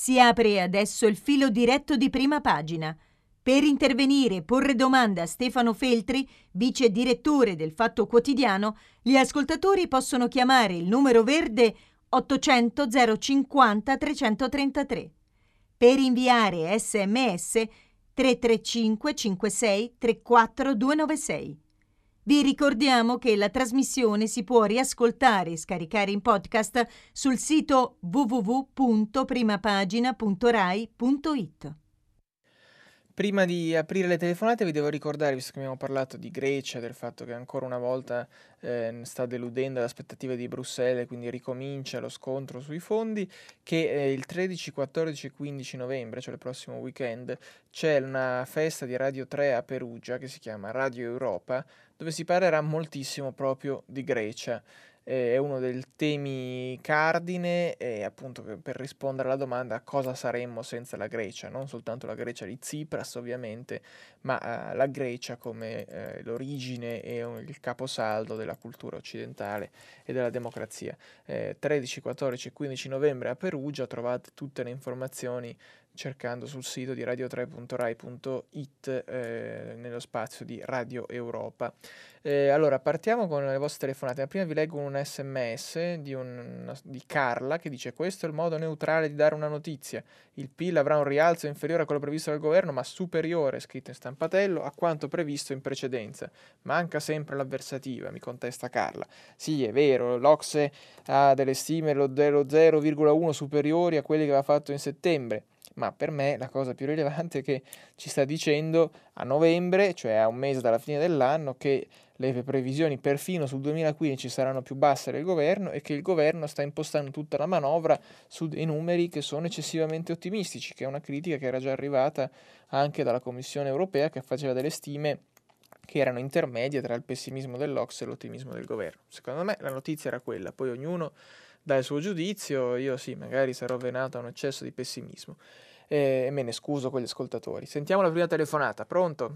Si apre adesso il filo diretto di Prima Pagina. Per intervenire e porre domande a Stefano Feltri, vice direttore del Fatto Quotidiano, gli ascoltatori possono chiamare il numero verde 800 050 333. Per inviare SMS 335 56 34 296. Vi ricordiamo che la trasmissione si può riascoltare e scaricare in podcast sul sito www.primapagina.rai.it. Prima di aprire le telefonate vi devo ricordare, visto che abbiamo parlato di Grecia, del fatto che ancora una volta sta deludendo le aspettative di Bruxelles, quindi ricomincia lo scontro sui fondi, che il 13, 14 e 15 novembre, cioè il prossimo weekend, c'è una festa di Radio 3 a Perugia che si chiama Radio Europa, dove si parlerà moltissimo proprio di Grecia. È uno dei temi cardine e appunto per rispondere alla domanda cosa saremmo senza la Grecia, non soltanto la Grecia di Tsipras ovviamente, ma la Grecia come l'origine e il caposaldo della cultura occidentale e della democrazia. 13, 14 e 15 novembre a Perugia, trovate tutte le informazioni cercando sul sito di radio3.rai.it nello spazio di Radio Europa. Allora, partiamo con le vostre telefonate. Prima vi leggo un SMS di Carla che dice: questo è il modo neutrale di dare una notizia. Il PIL avrà un rialzo inferiore a quello previsto dal governo, ma superiore, scritto in stampatello, a quanto previsto in precedenza. Manca sempre l'avversativa, mi contesta Carla. Sì, è vero, l'Ocse ha delle stime dello 0,1 superiori a quelli che aveva fatto in settembre. Ma per me la cosa più rilevante è che ci sta dicendo a novembre, cioè a un mese dalla fine dell'anno, che le previsioni perfino sul 2015 saranno più basse del governo e che il governo sta impostando tutta la manovra su dei numeri che sono eccessivamente ottimistici, che è una critica che era già arrivata anche dalla Commissione europea, che faceva delle stime che erano intermedie tra il pessimismo dell'Ocse e l'ottimismo del governo. Secondo me la notizia era quella, poi ognuno dà il suo giudizio, io sì, magari sarò venato a un eccesso di pessimismo e me ne scuso con gli ascoltatori. Sentiamo la prima telefonata, pronto?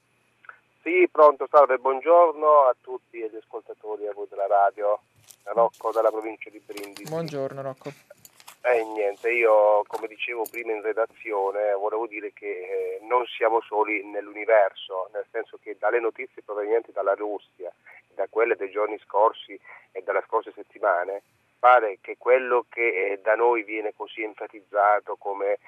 Sì, pronto, salve, buongiorno a tutti gli ascoltatori e a voi della radio, Rocco dalla provincia di Brindisi. Buongiorno Rocco. Niente, io come dicevo prima in redazione volevo dire che non siamo soli nell'universo, nel senso che dalle notizie provenienti dalla Russia, da quelle dei giorni scorsi e dalle scorse settimane, pare che quello che da noi viene così enfatizzato come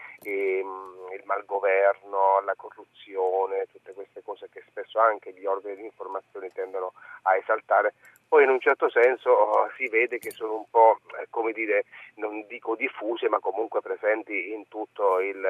il malgoverno, la corruzione, tutte queste cose che spesso anche gli organi di informazione tendono a esaltare, poi in un certo senso si vede che sono un po', come dire, non dico diffuse, ma comunque presenti in tutto il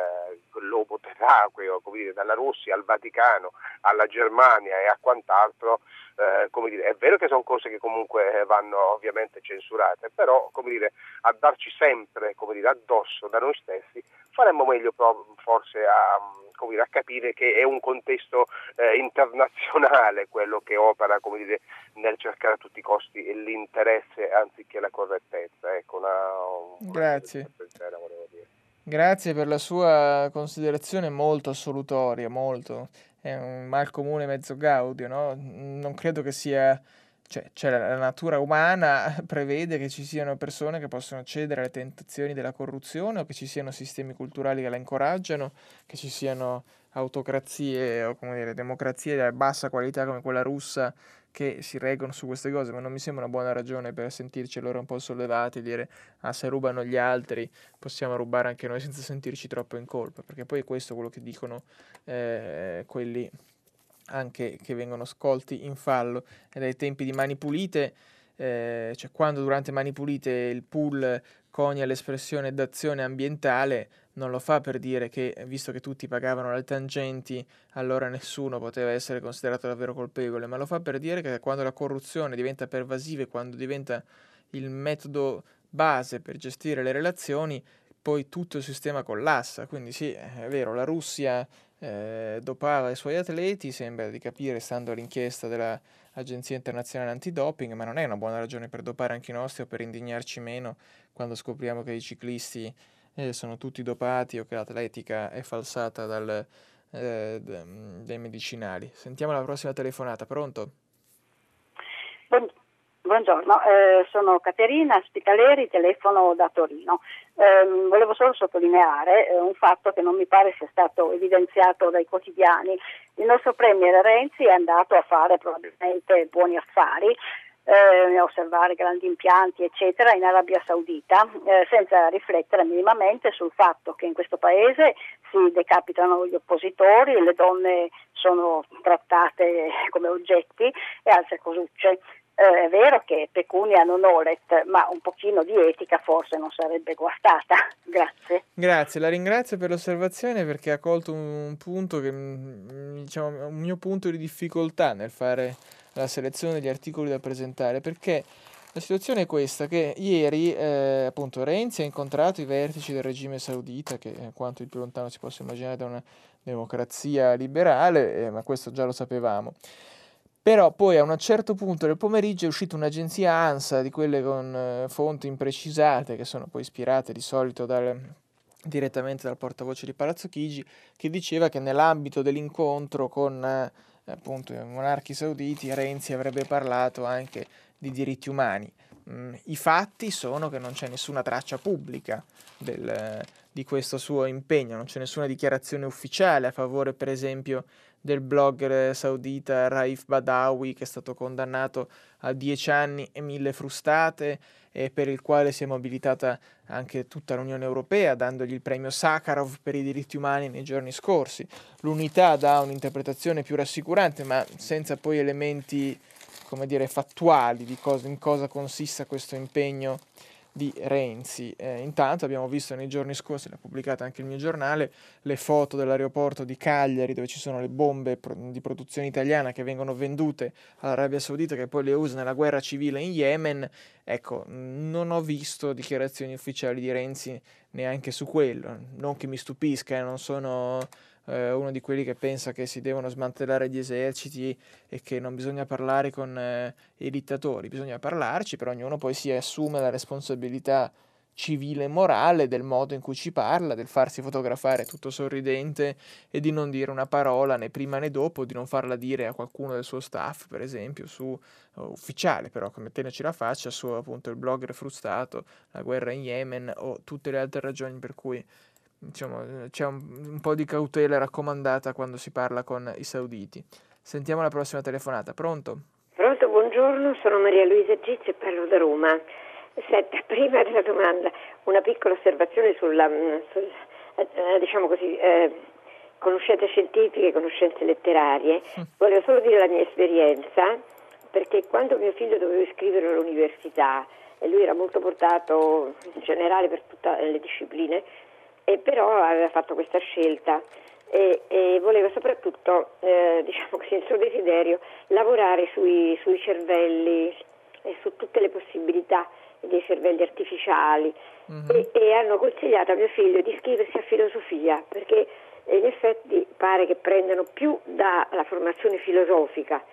globo terracqueo, come dire, dalla Russia al Vaticano, alla Germania e a quant'altro. Come dire, è vero che sono cose che comunque vanno ovviamente censurate, però come dire, a darci sempre, come dire, addosso da noi stessi, faremmo meglio forse come dire, a capire che è un contesto internazionale quello che opera, come dire, nel cercare a tutti i costi l'interesse anziché la correttezza. Ecco, Grazie. Sincera, volevo dire. Grazie per la sua considerazione molto assolutoria, molto. È un mal comune mezzo gaudio, no? Non credo che sia... Cioè la natura umana prevede che ci siano persone che possono cedere alle tentazioni della corruzione o che ci siano sistemi culturali che la incoraggiano, che ci siano autocrazie o come dire, democrazie di bassa qualità come quella russa che si reggono su queste cose, ma non mi sembra una buona ragione per sentirci allora un po' sollevati e dire se rubano gli altri possiamo rubare anche noi senza sentirci troppo in colpa, perché poi è questo quello che dicono quelli anche che vengono scolti in fallo e dai tempi di Mani Pulite, cioè quando durante Mani Pulite il pool conia l'espressione d'azione ambientale, non lo fa per dire che, visto che tutti pagavano le tangenti, allora nessuno poteva essere considerato davvero colpevole, ma lo fa per dire che quando la corruzione diventa pervasiva e quando diventa il metodo base per gestire le relazioni, poi tutto il sistema collassa. Quindi sì, è vero, la Russia dopava i suoi atleti, sembra di capire, stando all'inchiesta dell'Agenzia Internazionale Antidoping, ma non è una buona ragione per dopare anche i nostri o per indignarci meno quando scopriamo che i ciclisti sono tutti dopati o che l'atletica è falsata dai medicinali. Sentiamo la prossima telefonata, pronto? Buongiorno, sono Caterina Spitaleri, telefono da Torino. Volevo solo sottolineare un fatto che non mi pare sia stato evidenziato dai quotidiani. Il nostro premier Renzi è andato a fare probabilmente buoni affari, a osservare grandi impianti eccetera in Arabia Saudita, senza riflettere minimamente sul fatto che in questo paese si decapitano gli oppositori, le donne sono trattate come oggetti e altre cosucce. È vero che pecunia non olet, ma un pochino di etica forse non sarebbe guastata. Grazie. Grazie, la ringrazio per l'osservazione perché ha colto un punto che, diciamo, è un mio punto di difficoltà nel fare la selezione degli articoli da presentare, perché la situazione è questa, che ieri appunto Renzi ha incontrato i vertici del regime saudita, che è quanto il più lontano si possa immaginare da una democrazia liberale, ma questo già lo sapevamo. Però poi a un certo punto del pomeriggio è uscita un'agenzia ANSA, di quelle con fonti imprecisate, che sono poi ispirate di solito direttamente dal portavoce di Palazzo Chigi, che diceva che nell'ambito dell'incontro con appunto i monarchi sauditi Renzi avrebbe parlato anche di diritti umani. I fatti sono che non c'è nessuna traccia pubblica di questo suo impegno, non c'è nessuna dichiarazione ufficiale a favore, per esempio, del blogger saudita Raif Badawi, che è stato condannato a 10 anni e 1000 frustate, e per il quale si è mobilitata anche tutta l'Unione Europea, dandogli il premio Sakharov per i diritti umani nei giorni scorsi. L'Unità dà un'interpretazione più rassicurante, ma senza poi elementi, come dire, fattuali di in cosa consista questo impegno di Renzi. Intanto abbiamo visto nei giorni scorsi, l'ha pubblicata anche il mio giornale, le foto dell'aeroporto di Cagliari dove ci sono le bombe di produzione italiana che vengono vendute all'Arabia Saudita, che poi le usa nella guerra civile in Yemen. Ecco, non ho visto dichiarazioni ufficiali di Renzi neanche su quello. Non che mi stupisca, non sono uno di quelli che pensa che si devono smantellare gli eserciti e che non bisogna parlare con i dittatori, bisogna parlarci, però ognuno poi si assume la responsabilità civile e morale del modo in cui ci parla, del farsi fotografare tutto sorridente e di non dire una parola né prima né dopo, di non farla dire a qualcuno del suo staff, per esempio, ufficiale, però come tenerci la faccia su appunto il blogger frustrato, la guerra in Yemen o tutte le altre ragioni per cui, diciamo, c'è un po' di cautela raccomandata quando si parla con i sauditi. Sentiamo la prossima telefonata. Pronto? Pronto, buongiorno, sono Maria Luisa Gizzi e parlo da Roma. Senta, prima della domanda, una piccola osservazione sulla diciamo così, conoscenze scientifiche, conoscenze letterarie. Volevo solo dire la mia esperienza, perché quando mio figlio doveva iscriverlo all'università, e lui era molto portato in generale per tutte le discipline, e però aveva fatto questa scelta e voleva soprattutto, diciamo così, il suo desiderio, lavorare sui cervelli e su tutte le possibilità dei cervelli artificiali. E hanno consigliato a mio figlio di iscriversi a filosofia, perché in effetti pare che prendano più dalla formazione filosofica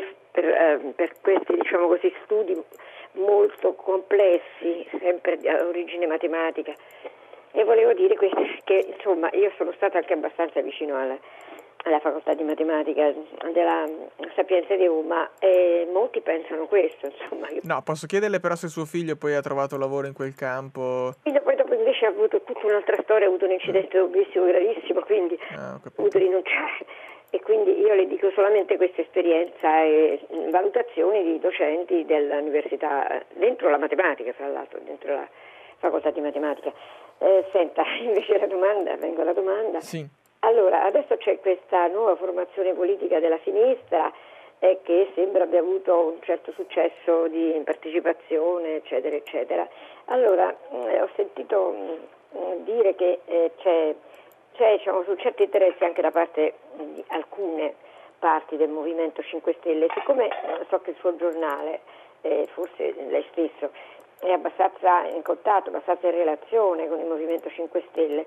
per questi, diciamo così, studi molto complessi, sempre di origine matematica. E volevo dire che insomma io sono stata anche abbastanza vicino alla facoltà di matematica della Sapienza di Roma e molti pensano questo, insomma. No, posso chiederle però se suo figlio poi ha trovato lavoro in quel campo? Poi dopo invece ha avuto tutta un'altra storia, ha avuto un incidente automobilistico gravissimo, quindi ha dovuto rinunciare. E quindi io le dico solamente questa esperienza e valutazioni di docenti dell'università, dentro la matematica, fra l'altro, dentro la facoltà di matematica. Senta, invece vengo alla domanda. Sì. Allora, adesso c'è questa nuova formazione politica della sinistra che sembra abbia avuto un certo successo di partecipazione, eccetera, eccetera. Allora, ho sentito dire che c'è diciamo, su certi interessi anche da parte di alcune parti del Movimento 5 Stelle. Siccome so che il suo giornale, forse lei stesso, è abbastanza in contatto, abbastanza in relazione con il Movimento 5 Stelle.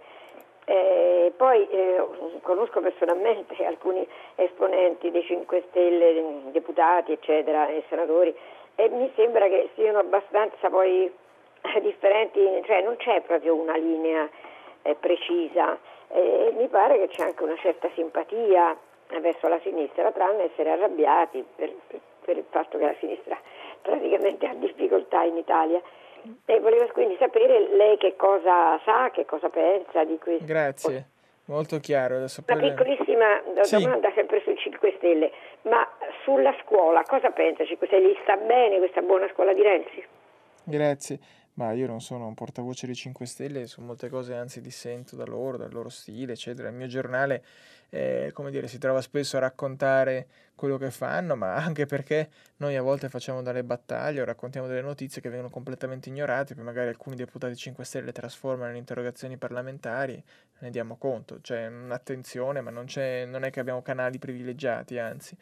Poi conosco personalmente alcuni esponenti dei 5 Stelle, deputati, eccetera, e senatori, e mi sembra che siano abbastanza poi differenti, cioè non c'è proprio una linea precisa. Mi pare che c'è anche una certa simpatia verso la sinistra, tranne essere arrabbiati per il fatto che la sinistra praticamente ha difficoltà in Italia. E volevo quindi sapere lei che cosa sa, che cosa pensa di questo. Grazie, molto chiaro. Adesso Una poi piccolissima Sì. domanda sempre sui 5 Stelle, ma sulla scuola cosa pensa 5 Stelle? Gli sta bene questa buona scuola di Renzi? Grazie, ma io non sono un portavoce dei 5 Stelle, su molte cose anzi dissento da loro, dal loro stile, eccetera. Il mio giornale, come dire, si trova spesso a raccontare quello che fanno, ma anche perché noi a volte facciamo delle battaglie o raccontiamo delle notizie che vengono completamente ignorate, poi magari alcuni deputati 5 Stelle le trasformano in interrogazioni parlamentari, ne diamo conto. C'è un'attenzione, ma non è che abbiamo canali privilegiati, anzi.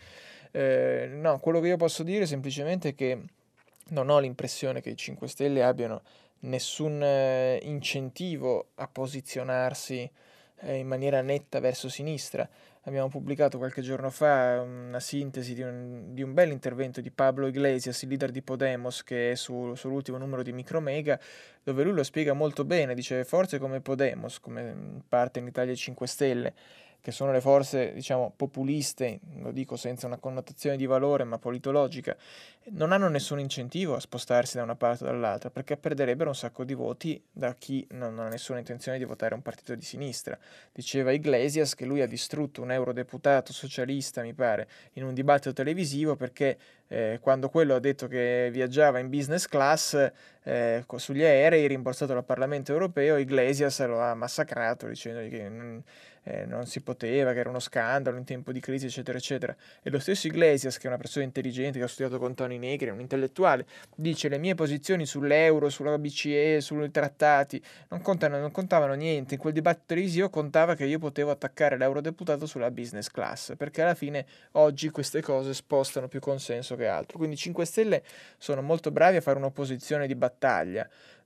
No, quello che io posso dire semplicemente è che non ho l'impressione che i 5 Stelle abbiano nessun incentivo a posizionarsi in maniera netta verso sinistra. Abbiamo pubblicato qualche giorno fa una sintesi di un bel intervento di Pablo Iglesias, il leader di Podemos, che è sull'ultimo numero di Micromega, dove lui lo spiega molto bene. Dice: forze come Podemos, come parte in Italia 5 Stelle, che sono le forze, diciamo, populiste, lo dico senza una connotazione di valore, ma politologica, non hanno nessun incentivo a spostarsi da una parte o dall'altra, perché perderebbero un sacco di voti da chi non ha nessuna intenzione di votare un partito di sinistra. Diceva Iglesias che lui ha distrutto un eurodeputato socialista, mi pare, in un dibattito televisivo perché quando quello ha detto che viaggiava in business class sugli aerei rimborsato dal Parlamento europeo, Iglesias lo ha massacrato dicendogli che non si poteva, che era uno scandalo in tempo di crisi, eccetera, eccetera. E lo stesso Iglesias, che è una persona intelligente, che ha studiato con Toni Negri, è un intellettuale, dice: le mie posizioni sull'euro, sulla BCE, sui trattati non contavano niente. In quel dibattito televisivo contava che io potevo attaccare l'eurodeputato sulla business class, perché alla fine oggi queste cose spostano più consenso che altro. Quindi i 5 Stelle sono molto bravi a fare un'opposizione di battaglia.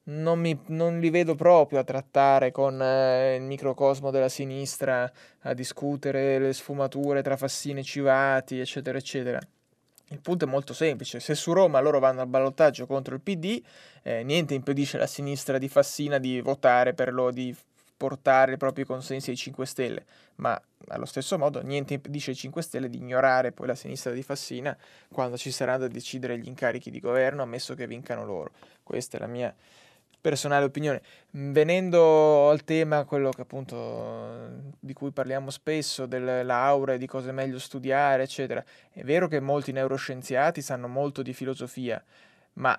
Non li vedo proprio a trattare con il microcosmo della sinistra, a discutere le sfumature tra Fassini e Civati, eccetera, eccetera. Il punto è molto semplice: se su Roma loro vanno al ballottaggio contro il PD, niente impedisce alla sinistra di Fassina di votare per di portare i propri consensi ai 5 Stelle, ma allo stesso modo niente impedisce ai 5 Stelle di ignorare poi la sinistra di Fassina quando ci sarà da decidere gli incarichi di governo, ammesso che vincano loro. Questa è la mia personale opinione. Venendo al tema, quello che appunto di cui parliamo spesso, delle laurea, di cosa è meglio studiare, eccetera, è vero che molti neuroscienziati sanno molto di filosofia, ma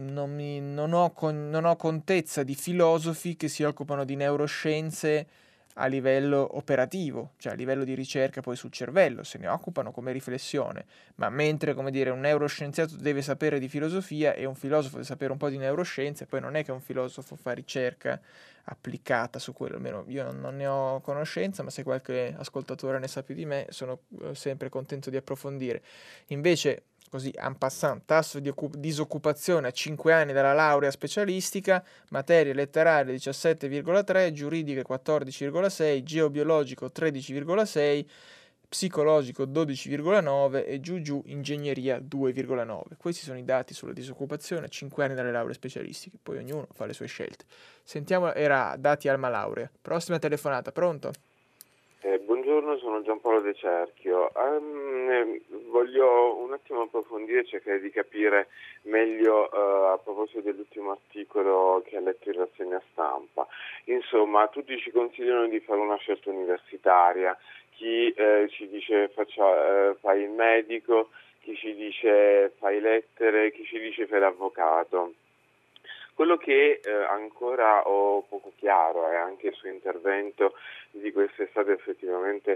non ho contezza di filosofi che si occupano di neuroscienze a livello operativo, cioè a livello di ricerca poi sul cervello, se ne occupano come riflessione, ma mentre, come dire, un neuroscienziato deve sapere di filosofia e un filosofo deve sapere un po' di neuroscienze, poi non è che un filosofo fa ricerca applicata su quello, almeno io non ne ho conoscenza, ma se qualche ascoltatore ne sa più di me sono sempre contento di approfondire. Invece, così en passant, tasso di disoccupazione a 5 anni dalla laurea specialistica, materie letterarie 17,3, giuridiche 14,6, geobiologico 13,6, psicologico 12,9 e giù ingegneria 2,9. Questi sono i dati sulla disoccupazione a 5 anni dalle lauree specialistiche, poi ognuno fa le sue scelte. Sentiamo, era dati Alma Laurea. Prossima telefonata, pronto? Buongiorno, sono Giampaolo De Cerchio. Voglio un attimo approfondire, cercare di capire meglio a proposito dell'ultimo articolo che ha letto in rassegna stampa. Insomma, tutti ci consigliano di fare una scelta universitaria, chi ci dice fai il medico, chi ci dice fai lettere, chi ci dice fai l'avvocato. Quello che ancora ho poco chiaro è anche il suo intervento di quest'estate, effettivamente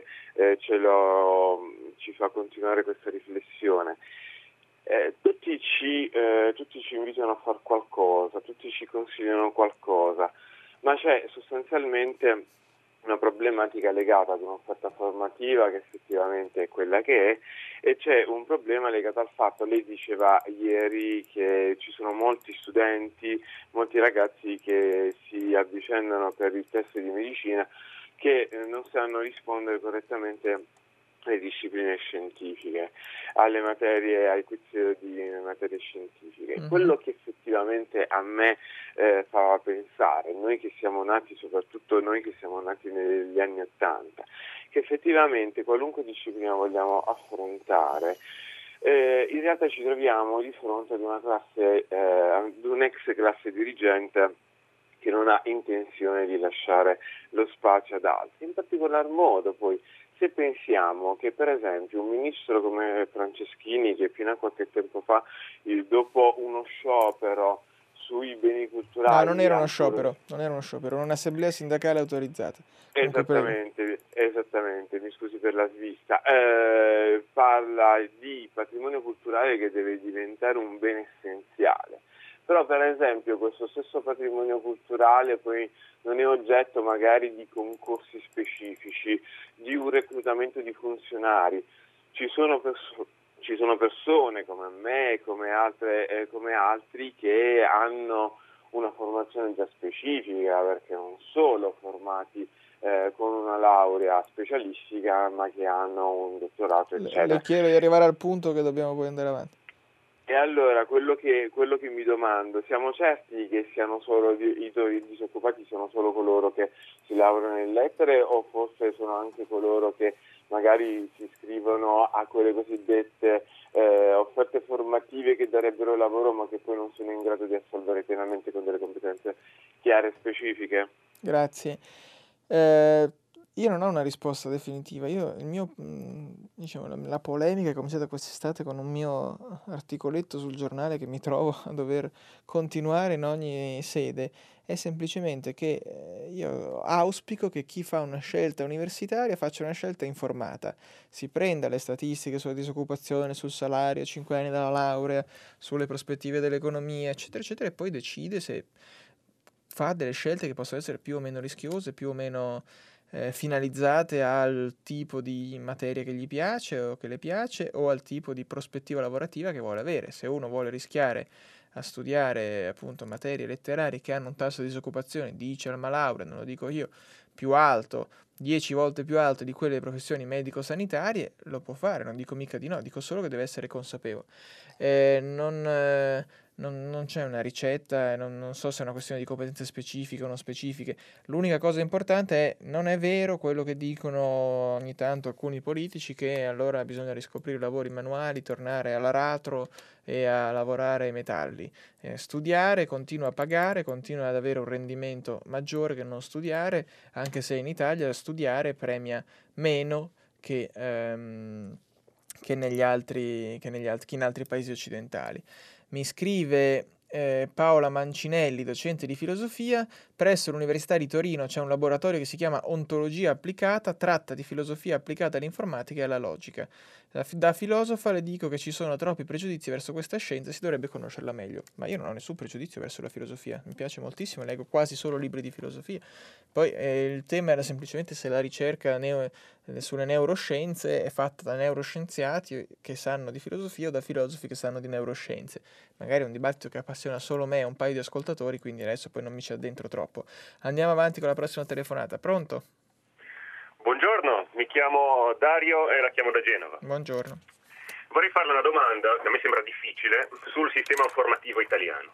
ci fa continuare questa riflessione. Tutti ci invitano a fare qualcosa, tutti ci consigliano qualcosa, ma c'è sostanzialmente una problematica legata ad un'offerta formativa che effettivamente è quella che è, e c'è un problema legato al fatto, lei diceva ieri che ci sono molti studenti, molti ragazzi che si avvicendano per il test di medicina che non sanno rispondere correttamente alle discipline scientifiche, alle materie, ai quiz di materie scientifiche. Mm-hmm. Quello che effettivamente a me fa pensare, noi che siamo nati, soprattutto noi che siamo nati negli anni '80, che effettivamente qualunque disciplina vogliamo affrontare, in realtà ci troviamo di fronte ad una classe, ad un'ex classe dirigente che non ha intenzione di lasciare lo spazio ad altri. In particolar modo poi, se pensiamo che per esempio un ministro come Franceschini, che fino a qualche tempo fa, dopo uno sciopero sui beni culturali... No, non era uno sciopero, era un'assemblea sindacale autorizzata. Esattamente, mi scusi per la svista. Parla di patrimonio culturale che deve diventare un bene essenziale. Però per esempio questo stesso patrimonio culturale poi non è oggetto magari di concorsi specifici, di un reclutamento di funzionari. Ci sono persone come me, come altri che hanno una formazione già specifica, perché non solo formati con una laurea specialistica, ma che hanno un dottorato, eccetera. Le chiedo di arrivare al punto che dobbiamo poi andare avanti. E allora quello che mi domando, siamo certi che siano solo i disoccupati, siano solo coloro che si laureano in lettere, o forse sono anche coloro che magari si iscrivono a quelle cosiddette offerte formative che darebbero lavoro, ma che poi non sono in grado di assolvere pienamente con delle competenze chiare e specifiche? Grazie. Io non ho una risposta definitiva. La polemica è cominciata quest'estate con un mio articoletto sul giornale che mi trovo a dover continuare in ogni sede. È semplicemente che io auspico che chi fa una scelta universitaria faccia una scelta informata. Si prenda le statistiche sulla disoccupazione, sul salario, 5 anni dalla laurea, sulle prospettive dell'economia, eccetera, eccetera, e poi decide se fa delle scelte che possono essere più o meno rischiose, più o meno finalizzate al tipo di materia che gli piace o che le piace, o al tipo di prospettiva lavorativa che vuole avere. Se uno vuole rischiare a studiare appunto materie letterarie che hanno un tasso di disoccupazione, dice Alma Laurea, non lo dico io, più alto, 10 volte più alto di quelle professioni medico-sanitarie, lo può fare, non dico mica di no, dico solo che deve essere consapevole. Non c'è una ricetta, non so se è una questione di competenze specifiche o non specifiche. L'unica cosa importante è: non è vero quello che dicono ogni tanto alcuni politici, che allora bisogna riscoprire lavori manuali, tornare all'aratro e a lavorare ai metalli. Studiare continua a pagare, continua ad avere un rendimento maggiore che non studiare, anche se in Italia studiare premia meno che in altri paesi occidentali. Mi scrive Paola Mancinelli, docente di filosofia: presso l'Università di Torino c'è un laboratorio che si chiama Ontologia Applicata, tratta di filosofia applicata all'informatica e alla logica. Da filosofa le dico che ci sono troppi pregiudizi verso questa scienza e si dovrebbe conoscerla meglio. Ma io non ho nessun pregiudizio verso la filosofia, mi piace moltissimo, leggo quasi solo libri di filosofia. Poi il tema era semplicemente se la ricerca sulle neuroscienze è fatta da neuroscienziati che sanno di filosofia o da filosofi che sanno di neuroscienze. Magari è un dibattito che appassiona solo me e un paio di ascoltatori, quindi adesso poi non mi ci addentro troppo. Andiamo avanti con la prossima telefonata. Pronto? Buongiorno, mi chiamo Dario e la chiamo da Genova. Buongiorno. Vorrei farle una domanda, che a me sembra difficile, sul sistema informativo italiano.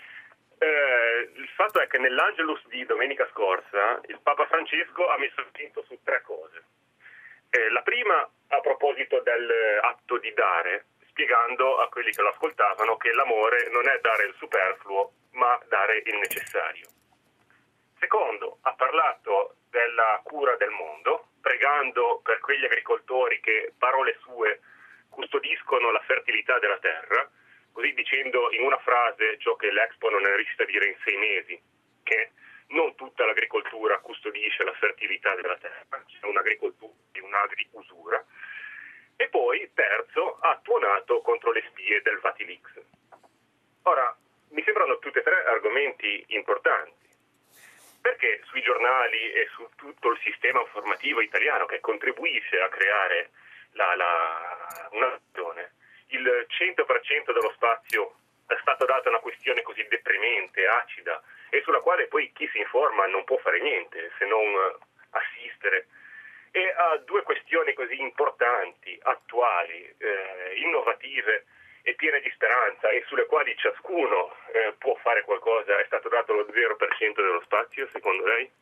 Il fatto è che nell'Angelus di domenica scorsa il Papa Francesco ha messo l'accento su 3 cose. La prima a proposito dell'atto di dare, spiegando a quelli che lo ascoltavano che l'amore non è dare il superfluo, ma dare il necessario. Secondo, ha parlato della cura del mondo, pregando per quegli agricoltori che, parole sue, custodiscono la fertilità della terra, così dicendo in una frase ciò che l'Expo non è riuscita a dire in 6 mesi, che non tutta l'agricoltura custodisce la fertilità della terra, c'è un'agricoltura e un'agriusura. E poi, terzo, ha tuonato contro le spie del Vatilix. Ora, mi sembrano tutti e 3 argomenti importanti. Perché sui giornali e su tutto il sistema informativo italiano che contribuisce a creare una nazione, il 100% dello spazio è stato dato a una questione così deprimente, acida, e sulla quale poi chi si informa non può fare niente se non assistere, e a 2 questioni così importanti, attuali, innovative e piene di speranza, e sulle quali ciascuno può fare qualcosa, è stato dato lo 0% dello spazio, secondo lei?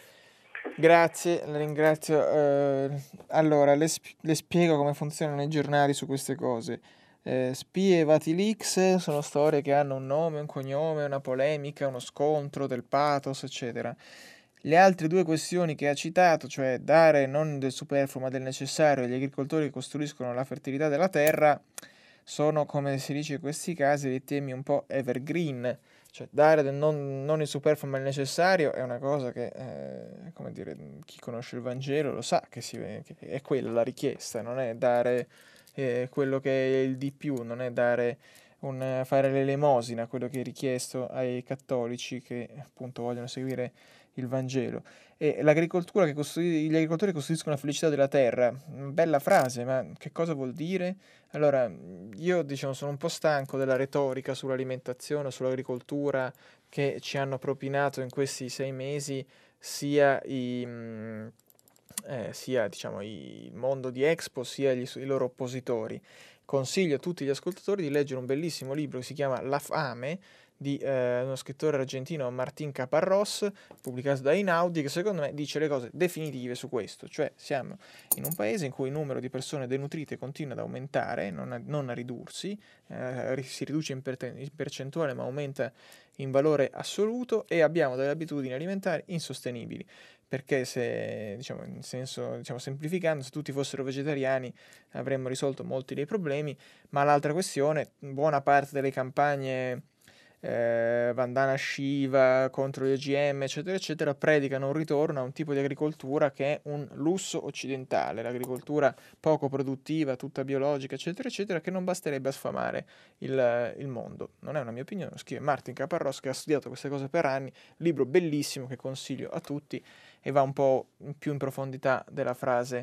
Grazie, la ringrazio. Allora, le spiego come funzionano i giornali su queste cose. Spie e Vatilix sono storie che hanno un nome, un cognome, una polemica, uno scontro, del pathos, eccetera. Le altre due questioni che ha citato, cioè dare non del superfluo ma del necessario agli agricoltori che costruiscono la fertilità della terra, sono, come si dice in questi casi, dei temi un po' evergreen. Cioè dare non il superfluo ma il necessario è una cosa che, come dire, chi conosce il Vangelo lo sa che è quella la richiesta, non è dare quello che è il di più, non è dare fare l'elemosina, quello che è richiesto ai cattolici che appunto vogliono seguire il Vangelo. E l'agricoltura gli agricoltori costruiscono la felicità della terra, bella frase, ma che cosa vuol dire? Allora, io diciamo sono un po' stanco della retorica sull'alimentazione, sull'agricoltura che ci hanno propinato in questi 6 mesi sia diciamo, il mondo di Expo sia i loro oppositori. Consiglio a tutti gli ascoltatori di leggere un bellissimo libro che si chiama La fame di uno scrittore argentino, Martín Caparrós, pubblicato da Einaudi, che secondo me dice le cose definitive su questo, cioè siamo in un paese in cui il numero di persone denutrite continua ad aumentare, non a ridursi, si riduce in percentuale ma aumenta in valore assoluto, e abbiamo delle abitudini alimentari insostenibili. Perché se, diciamo, in senso, diciamo, semplificando, se tutti fossero vegetariani avremmo risolto molti dei problemi, ma l'altra questione, buona parte delle campagne Vandana Shiva contro gli OGM, eccetera, eccetera, predicano un ritorno a un tipo di agricoltura che è un lusso occidentale, l'agricoltura poco produttiva, tutta biologica, eccetera, eccetera, che non basterebbe a sfamare il mondo. Non è una mia opinione, lo scrive Martín Caparrós, che ha studiato queste cose per anni, libro bellissimo che consiglio a tutti, e va un po' più in profondità della frase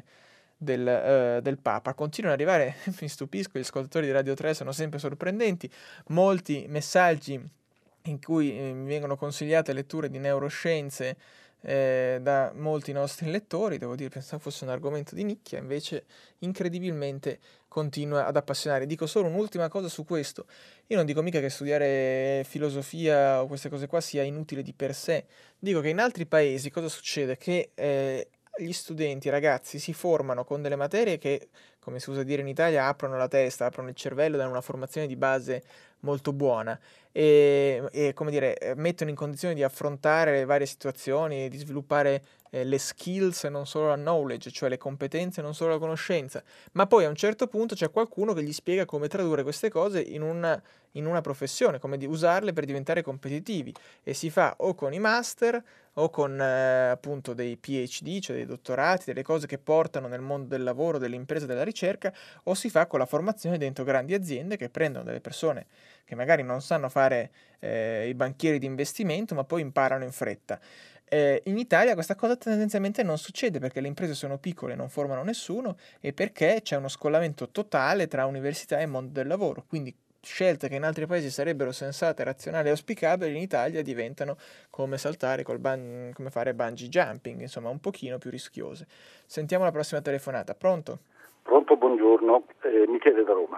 del Papa. Continuano ad arrivare, mi stupisco, gli ascoltatori di Radio 3 sono sempre sorprendenti, molti messaggi in cui mi vengono consigliate letture di neuroscienze da molti nostri lettori. Devo dire, pensavo fosse un argomento di nicchia, invece incredibilmente continua ad appassionare. Dico solo un'ultima cosa su questo: io non dico mica che studiare filosofia o queste cose qua sia inutile di per sé, dico che in altri paesi cosa succede? Che gli studenti, i ragazzi, si formano con delle materie che, come si usa dire in Italia, aprono la testa, aprono il cervello, danno una formazione di base molto buona e come dire, mettono in condizione di affrontare le varie situazioni, di sviluppare le skills e non solo la knowledge, cioè le competenze e non solo la conoscenza. Ma poi a un certo punto c'è qualcuno che gli spiega come tradurre queste cose in una professione, come di usarle per diventare competitivi, e si fa o con i master o con appunto dei PhD, cioè dei dottorati, delle cose che portano nel mondo del lavoro, delle imprese, della ricerca, o si fa con la formazione dentro grandi aziende che prendono delle persone che magari non sanno fare i banchieri di investimento, ma poi imparano in fretta. In Italia questa cosa tendenzialmente non succede, perché le imprese sono piccole e non formano nessuno, e perché c'è uno scollamento totale tra università e mondo del lavoro. Quindi scelte che in altri paesi sarebbero sensate, razionali e auspicabili, in Italia diventano come saltare come fare bungee jumping, insomma un pochino più rischiose. Sentiamo la prossima telefonata. Pronto? Pronto, buongiorno, Michele da Roma.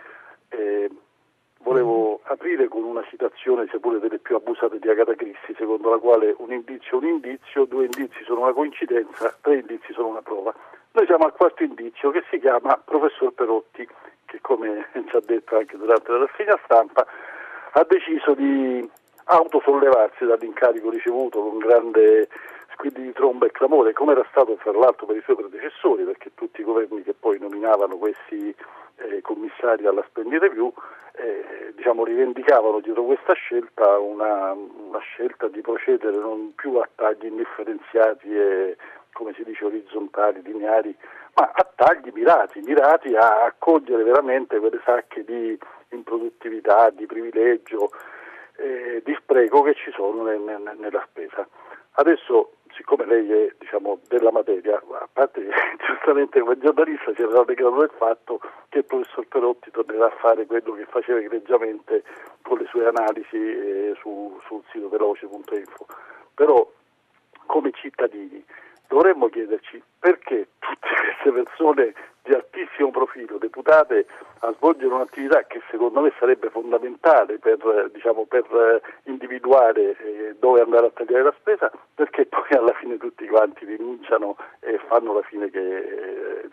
Volevo aprire con una citazione, seppure delle più abusate, di Agatha Christie, secondo la quale un indizio è un indizio, 2 indizi sono una coincidenza, 3 indizi sono una prova. Noi siamo al 4º indizio, che si chiama Professor Perotti, che, come ci ha detto anche durante la rassegna stampa, ha deciso di autosollevarsi dall'incarico ricevuto con grande squilli di tromba e clamore, come era stato fra l'altro per i suoi predecessori, perché tutti i governi che poi nominavano questi commissari alla Spending Review rivendicavano dietro questa scelta una scelta di procedere non più a tagli indifferenziati e, come si dice, orizzontali, lineari, ma a tagli mirati a cogliere veramente quelle sacche di improduttività, di privilegio, di spreco che ci sono nella spesa. Adesso, siccome lei è della materia, a parte che giustamente come giornalista si era rallegrato del fatto che il professor Perotti tornerà a fare quello che faceva egregiamente con le sue analisi sul sito veloce.info, però come cittadini dovremmo chiederci perché tutte queste persone di altissimo profilo, deputate a svolgere un'attività che secondo me sarebbe fondamentale per individuare dove andare a tagliare la spesa, perché poi alla fine tutti quanti rinunciano e fanno la fine che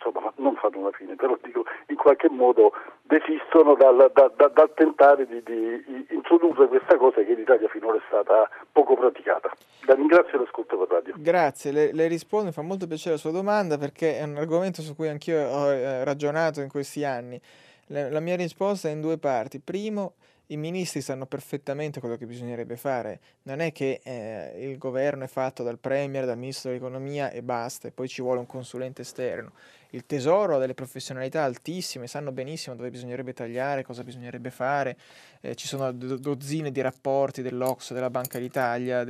insomma, non fanno una fine, però dico, in qualche modo desistono dal tentare di introdurre questa cosa che in Italia finora è stata poco praticata. La ringrazio e l'ascolto per radio. Grazie, le rispondo, mi fa molto piacere la sua domanda perché è un argomento su cui anch'io ho ragionato in questi anni. La mia risposta è in due parti. Primo, i ministri sanno perfettamente quello che bisognerebbe fare. Non è che il governo è fatto dal premier, dal ministro dell'economia e basta, e poi ci vuole un consulente esterno. Il tesoro ha delle professionalità altissime, sanno benissimo dove bisognerebbe tagliare, cosa bisognerebbe fare. Ci sono dozzine di rapporti dell'Ocse, della Banca d'Italia,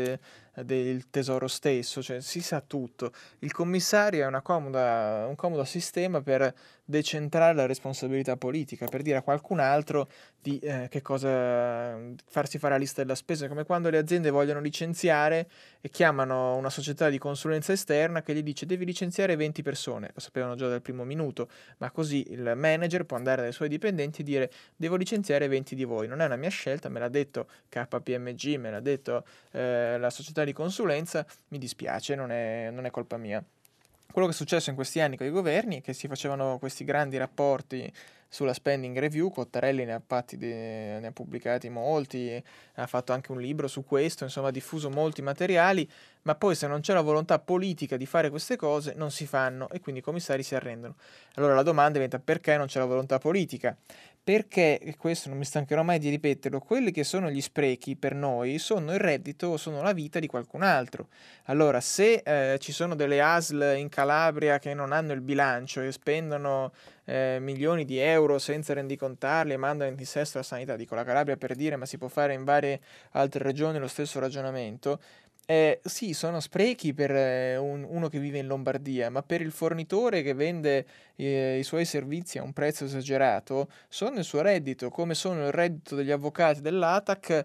del tesoro stesso, cioè si sa tutto. Il commissario è un comodo sistema per decentrare la responsabilità politica, per dire a qualcun altro di che cosa farsi fare la lista della spesa, come quando le aziende vogliono licenziare e chiamano una società di consulenza esterna che gli dice devi licenziare 20 persone, lo sapevano già dal primo minuto, ma così il manager può andare dai suoi dipendenti e dire devo licenziare 20 di voi, non è una mia scelta, me l'ha detto KPMG, me l'ha detto la società di consulenza, mi dispiace, non è colpa mia. Quello che è successo in questi anni con i governi è che si facevano questi grandi rapporti sulla spending review, Cottarelli ne ha pubblicati molti, ha fatto anche un libro su questo, insomma ha diffuso molti materiali, ma poi se non c'è la volontà politica di fare queste cose non si fanno e quindi i commissari si arrendono. Allora la domanda diventa perché non c'è la volontà politica? Perché, e questo non mi stancherò mai di ripeterlo, quelli che sono gli sprechi per noi sono il reddito o sono la vita di qualcun altro. Allora, se ci sono delle ASL in Calabria che non hanno il bilancio e spendono milioni di euro senza rendicontarli e mandano in dissesto la sanità, dico la Calabria per dire, ma si può fare in varie altre regioni lo stesso ragionamento. Sì, sono sprechi per uno che vive in Lombardia, ma per il fornitore che vende i suoi servizi a un prezzo esagerato, sono il suo reddito, come sono il reddito degli avvocati dell'ATAC,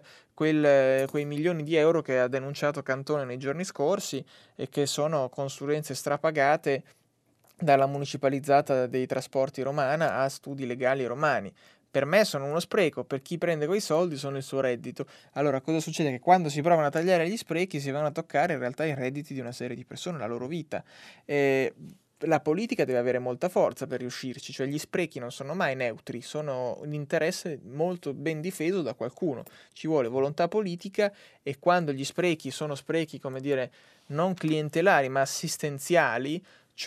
quei milioni di euro che ha denunciato Cantone nei giorni scorsi e che sono consulenze strapagate dalla municipalizzata dei trasporti romana a studi legali romani. Per me sono uno spreco, per chi prende quei soldi sono il suo reddito. Allora cosa succede? Che quando si provano a tagliare gli sprechi si vanno a toccare in realtà i redditi di una serie di persone, la loro vita. La politica deve avere molta forza per riuscirci, cioè gli sprechi non sono mai neutri, sono un interesse molto ben difeso da qualcuno. Ci vuole volontà politica e quando gli sprechi sono sprechi, come dire, non clientelari ma assistenziali,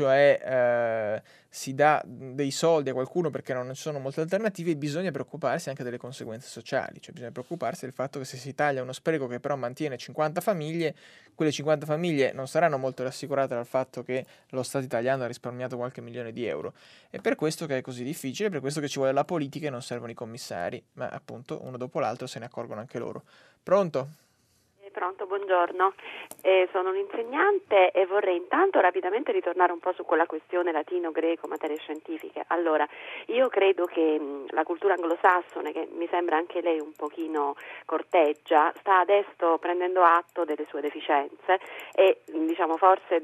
cioè si dà dei soldi a qualcuno perché non ci sono molte alternative, bisogna preoccuparsi anche delle conseguenze sociali, cioè bisogna preoccuparsi del fatto che se si taglia uno spreco che però mantiene 50 famiglie, quelle 50 famiglie non saranno molto rassicurate dal fatto che lo Stato italiano ha risparmiato qualche milione di euro. È per questo che è così difficile, è per questo che ci vuole la politica e non servono i commissari, ma appunto uno dopo l'altro se ne accorgono anche loro. Pronto? Pronto, buongiorno. Sono un insegnante e vorrei intanto rapidamente ritornare un po' su quella questione latino-greco, materie scientifiche. Allora, io credo che la cultura anglosassone, che mi sembra anche lei un pochino corteggia, sta adesso prendendo atto delle sue deficienze e forse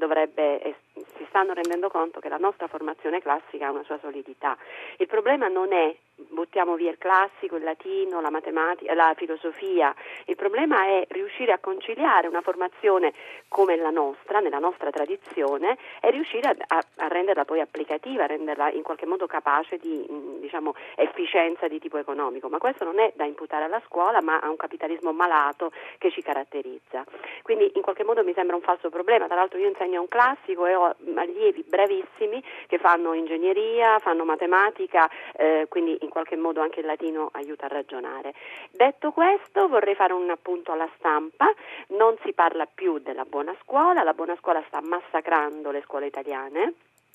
si stanno rendendo conto che la nostra formazione classica ha una sua solidità. Il problema non è buttiamo via il classico, il latino, la matematica, la filosofia. Il problema è riuscire a conciliare una formazione come la nostra, nella nostra tradizione, e riuscire a renderla poi applicativa, a renderla in qualche modo capace di efficienza di tipo economico. Ma questo non è da imputare alla scuola, ma a un capitalismo malato che ci caratterizza. Quindi in qualche modo mi sembra un falso problema. Tra l'altro io insegno un classico e ho allievi bravissimi che fanno ingegneria, fanno matematica, quindi in qualche modo anche il latino aiuta a ragionare. Detto questo, vorrei fare un appunto alla stampa. Non si parla più della buona scuola, la buona scuola sta massacrando le scuole italiane.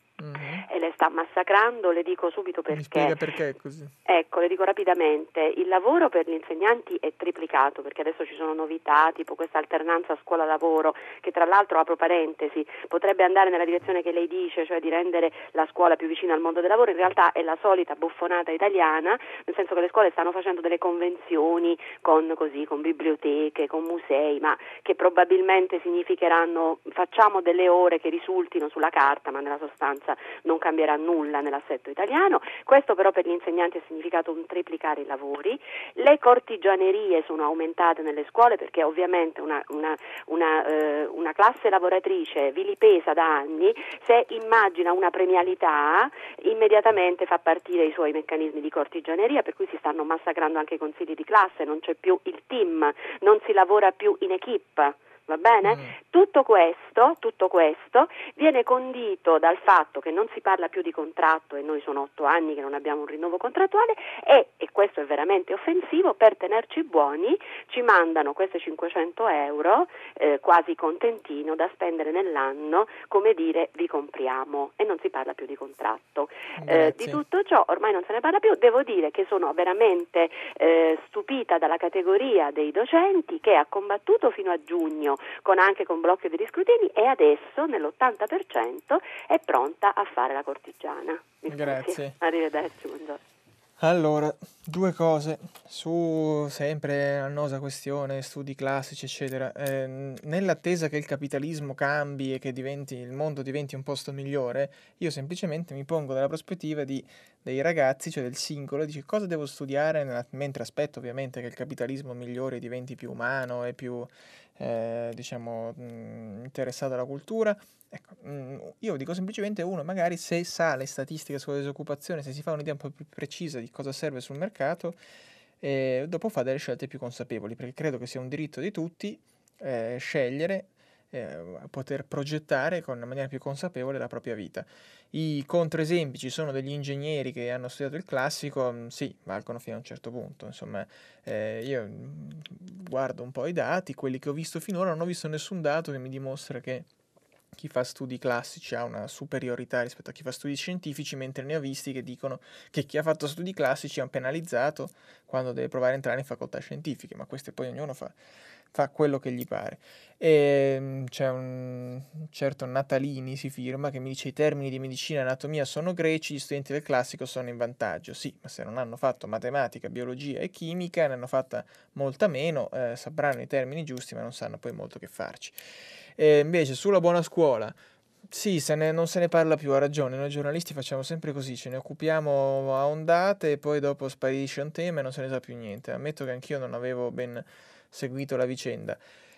E le sta massacrando, le dico subito perché. Mi spiega perché è così? Ecco, le dico rapidamente, il lavoro per gli insegnanti è triplicato perché adesso ci sono novità tipo questa alternanza scuola-lavoro che tra l'altro, apro parentesi, potrebbe andare nella direzione che lei dice, cioè di rendere la scuola più vicina al mondo del lavoro. In realtà è la solita buffonata italiana, nel senso che le scuole stanno facendo delle convenzioni con biblioteche, con musei, ma che probabilmente significheranno facciamo delle ore che risultino sulla carta ma nella sostanza non cambierà nulla nell'assetto italiano. Questo però per gli insegnanti ha significato un triplicare i lavori. Le cortigianerie sono aumentate nelle scuole perché ovviamente una classe lavoratrice vilipesa da anni, se immagina una premialità, immediatamente fa partire i suoi meccanismi di cortigianeria, per cui si stanno massacrando anche i consigli di classe, non c'è più il team, non si lavora più in equipe. Va bene? Tutto questo viene condito dal fatto che non si parla più di contratto, e noi sono 8 anni che non abbiamo un rinnovo contrattuale, e questo è veramente offensivo. Per tenerci buoni ci mandano questi 500 euro, quasi contentino, da spendere nell'anno, come dire vi compriamo, e non si parla più di contratto. Di tutto ciò ormai non se ne parla più. Devo dire che sono veramente stupita dalla categoria dei docenti, che ha combattuto fino a giugno con blocco di riscrutini, e adesso nell'80% è pronta a fare la cortigiana. Grazie. Arrivederci, buongiorno. Allora, 2 cose su sempre annosa questione, studi classici, eccetera. Nell'attesa che il capitalismo cambi e che il mondo diventi un posto migliore, io semplicemente mi pongo dalla prospettiva dei ragazzi, cioè del singolo, dice cosa devo studiare mentre aspetto ovviamente che il capitalismo migliore diventi più umano e più interessato alla cultura. Ecco, io dico semplicemente uno, magari se sa le statistiche sulla disoccupazione, se si fa un'idea un po' più precisa di cosa serve sul mercato, dopo fa delle scelte più consapevoli, perché credo che sia un diritto di tutti scegliere, poter progettare con una maniera più consapevole la propria vita. I controesempi ci sono degli ingegneri che hanno studiato il classico, sì, valgono fino a un certo punto, insomma, io guardo un po' i dati, quelli che ho visto finora, non ho visto nessun dato che mi dimostra che chi fa studi classici ha una superiorità rispetto a chi fa studi scientifici, mentre ne ho visti che dicono che chi ha fatto studi classici è un penalizzato quando deve provare a entrare in facoltà scientifiche, ma questo poi ognuno fa quello che gli pare. E c'è un certo Natalini, si firma, che mi dice i termini di medicina e anatomia sono greci, gli studenti del classico sono in vantaggio. Sì, ma se non hanno fatto matematica, biologia e chimica, ne hanno fatta molta meno, sapranno i termini giusti, ma non sanno poi molto che farci. E invece sulla buona scuola, sì, non se ne parla più, ha ragione, noi giornalisti facciamo sempre così, ce ne occupiamo a ondate e poi dopo sparisce un tema e non se ne sa più niente. Ammetto che anch'io non avevo ben seguito la vicenda.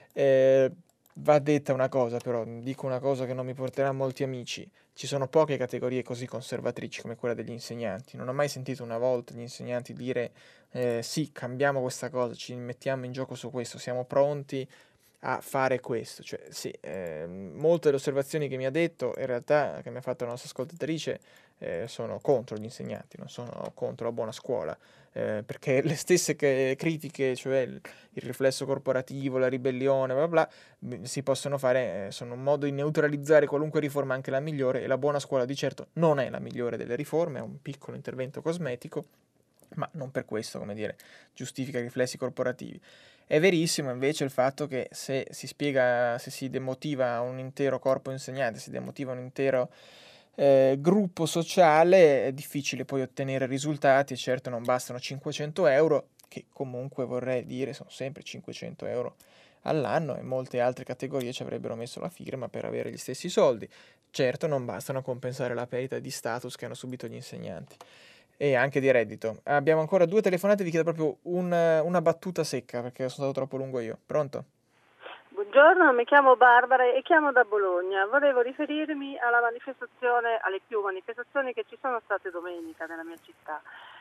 Va detta una cosa, però, dico una cosa che non mi porterà molti amici. Ci sono poche categorie così conservatrici come quella degli insegnanti. Non ho mai sentito una volta gli insegnanti dire sì, cambiamo questa cosa, ci mettiamo in gioco su questo, siamo pronti a fare questo. Cioè, sì, molte delle osservazioni che mi ha detto, in realtà, che mi ha fatto la nostra ascoltatrice, sono contro gli insegnanti, non sono contro la buona scuola, perché le stesse critiche, cioè il riflesso corporativo, la ribellione, bla bla, si possono fare, sono un modo di neutralizzare qualunque riforma, anche la migliore, e la buona scuola di certo non è la migliore delle riforme, è un piccolo intervento cosmetico, ma non per questo, come dire, giustifica i riflessi corporativi. È verissimo invece il fatto che se si demotiva un intero corpo insegnante, si demotiva un intero gruppo sociale, è difficile poi ottenere risultati, e certo non bastano 500 euro, che comunque vorrei dire sono sempre 500 euro all'anno, e molte altre categorie ci avrebbero messo la firma per avere gli stessi soldi. Certo non bastano a compensare la perdita di status che hanno subito gli insegnanti. E anche di reddito. Abbiamo ancora 2 telefonate, vi chiedo proprio una battuta secca perché sono stato troppo lungo io. Pronto? Buongiorno, mi chiamo Barbara e chiamo da Bologna. Volevo riferirmi alla manifestazione, alle più manifestazioni che ci sono state domenica nella mia città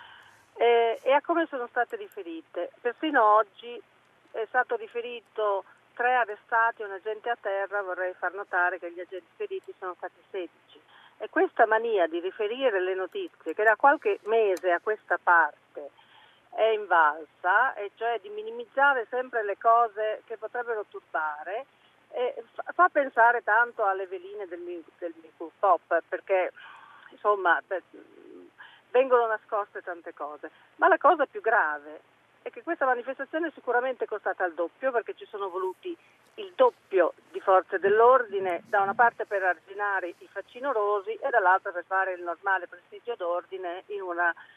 e a come sono state riferite. Persino oggi è stato riferito 3 arrestati e un agente a terra. Vorrei far notare che gli agenti feriti sono stati 16. E questa mania di riferire le notizie, che da qualche mese a questa parte è invalsa, e cioè di minimizzare sempre le cose che potrebbero turbare, fa pensare tanto alle veline del Pop, perché insomma vengono nascoste tante cose. Ma la cosa più grave è che questa manifestazione è sicuramente costata il doppio, perché ci sono voluti il doppio di forze dell'ordine, da una parte per arginare i facinorosi e dall'altra per fare il normale prestigio d'ordine in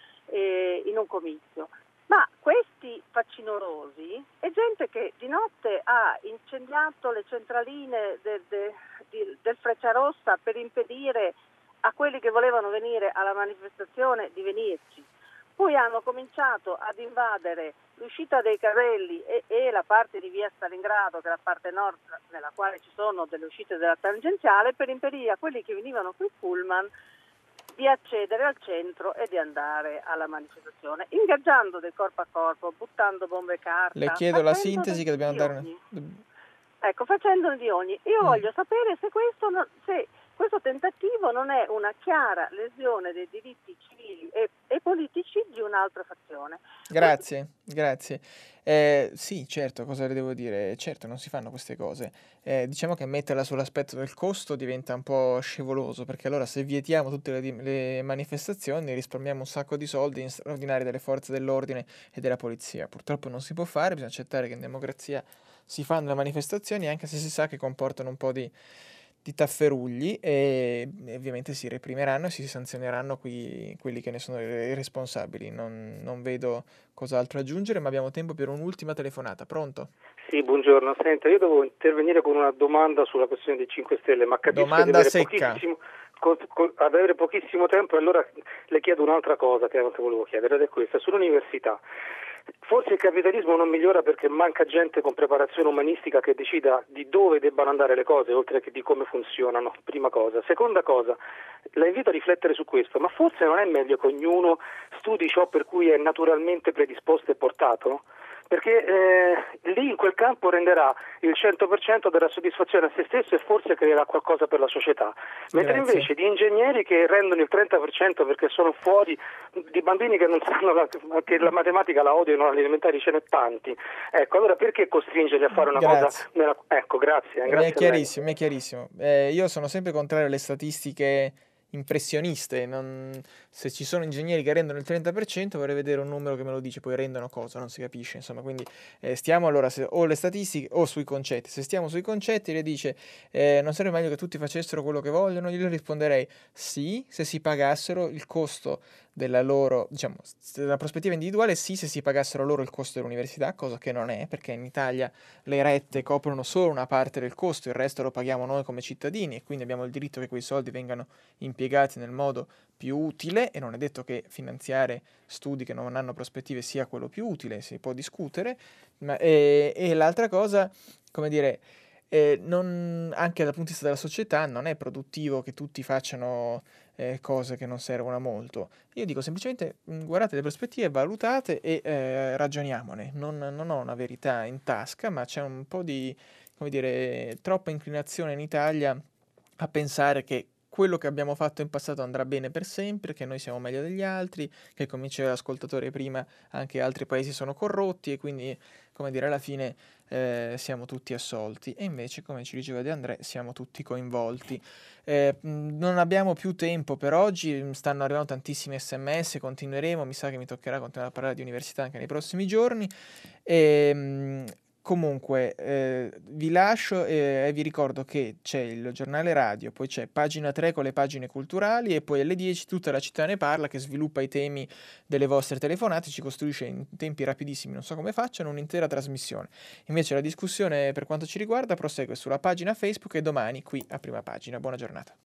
un comizio. Ma questi facinorosi è gente che di notte ha incendiato le centraline del Frecciarossa per impedire a quelli che volevano venire alla manifestazione di venirci. Poi hanno cominciato ad invadere l'uscita dei carrelli e la parte di via Stalingrado, che è la parte nord nella quale ci sono delle uscite della tangenziale, per impedire a quelli che venivano qui pullman di accedere al centro e di andare alla manifestazione, ingaggiando del corpo a corpo, buttando bombe carta. Le chiedo la sintesi che dobbiamo dare. Ecco, facendone di ogni. Io voglio sapere se questo tentativo non è una chiara lesione dei diritti civili e politici di un'altra fazione. Grazie. Sì, certo, cosa le devo dire? Certo, non si fanno queste cose. Diciamo che metterla sull'aspetto del costo diventa un po' scivoloso, perché allora se vietiamo tutte le manifestazioni risparmiamo un sacco di soldi in straordinari delle forze dell'ordine e della polizia. Purtroppo non si può fare, bisogna accettare che in democrazia si fanno le manifestazioni, anche se si sa che comportano un po' di tafferugli, e ovviamente si reprimeranno e si sanzioneranno quelli che ne sono i responsabili. Non vedo cos'altro aggiungere, ma abbiamo tempo per un'ultima telefonata. Pronto? Sì, buongiorno. Senta, io devo intervenire con una domanda sulla questione dei 5 Stelle, ma capisco domanda di secca. avere pochissimo tempo, allora le chiedo un'altra cosa che volevo chiedere, ed è questa, sull'università. Forse il capitalismo non migliora perché manca gente con preparazione umanistica che decida di dove debbano andare le cose, oltre che di come funzionano, prima cosa. Seconda cosa, la invito a riflettere su questo, ma forse non è meglio che ognuno studi ciò per cui è naturalmente predisposto e portato? Perché lì in quel campo renderà il 100% della soddisfazione a se stesso e forse creerà qualcosa per la società. Mentre invece di ingegneri che rendono il 30% perché sono fuori, di bambini che non sanno che la matematica la odiano, alle elementari ce n'è tanti. Ecco, allora perché costringerli a fare una cosa? Ecco, grazie. È chiarissimo. Io sono sempre contrario alle statistiche impressioniste. Se ci sono ingegneri che rendono il 30%, vorrei vedere un numero che me lo dice, poi rendono cosa, non si capisce, insomma. Quindi stiamo allora o le statistiche o sui concetti. Se stiamo sui concetti, le dice non sarebbe meglio che tutti facessero quello che vogliono? Io risponderei sì, se si pagassero il costo della loro, diciamo, dalla prospettiva individuale, sì, se si pagassero loro il costo dell'università, cosa che non è, perché in Italia le rette coprono solo una parte del costo, il resto lo paghiamo noi come cittadini, e quindi abbiamo il diritto che quei soldi vengano impiegati nel modo più utile, e non è detto che finanziare studi che non hanno prospettive sia quello più utile, si può discutere, e l'altra cosa, come dire, anche dal punto di vista della società non è produttivo che tutti facciano cose che non servono a molto. Io dico semplicemente guardate le prospettive, valutate e ragioniamone. Non ho una verità in tasca, ma c'è un po' di, come dire, troppa inclinazione in Italia a pensare che quello che abbiamo fatto in passato andrà bene per sempre, che noi siamo meglio degli altri, che, come diceva l'ascoltatore prima, anche altri paesi sono corrotti e quindi, come dire, alla fine siamo tutti assolti. E invece, come ci diceva De André, siamo tutti coinvolti. Non abbiamo più tempo per oggi, stanno arrivando tantissimi SMS, continueremo, mi sa che mi toccherà continuare a parlare di università anche nei prossimi giorni. Comunque vi lascio e vi ricordo che c'è il giornale radio, poi c'è Pagina 3 con le pagine culturali e poi alle 10 tutta la città ne parla, che sviluppa i temi delle vostre telefonate, ci costruisce in tempi rapidissimi, non so come facciano, un'intera trasmissione. Invece la discussione per quanto ci riguarda prosegue sulla pagina Facebook e domani qui a Prima Pagina. Buona giornata.